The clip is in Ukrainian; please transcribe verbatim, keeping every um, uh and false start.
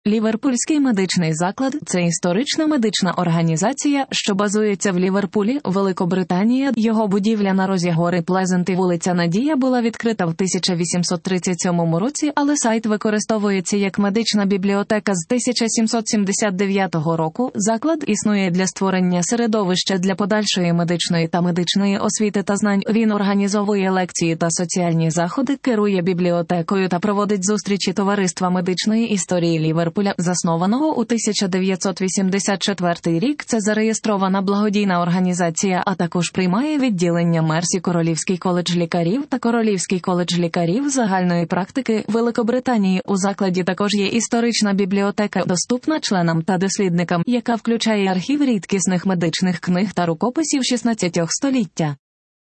Ліверпульський медичний заклад – це історична медична організація, що базується в Ліверпулі, Великобританія. Його будівля на розі гори Плезент і вулиця Надія була відкрита в тисяча вісімсот тридцять сьомому році, але сайт використовується як медична бібліотека з тисяча сімсот сімдесят дев'ятого року. Заклад існує для створення середовища для подальшої медичної та медичної освіти та знань. Він організовує лекції та соціальні заходи, керує бібліотекою та проводить зустрічі Товариства медичної історії Ліверпуля. Заснованого у тисяча дев'ятсот вісімдесят четвертий рік, це зареєстрована благодійна організація, а також приймає відділення Мерсі Королівський коледж лікарів та Королівський коледж лікарів загальної практики Великобританії. У закладі також є історична бібліотека, доступна членам та дослідникам, яка включає архів рідкісних медичних книг та рукописів шістнадцятого століття.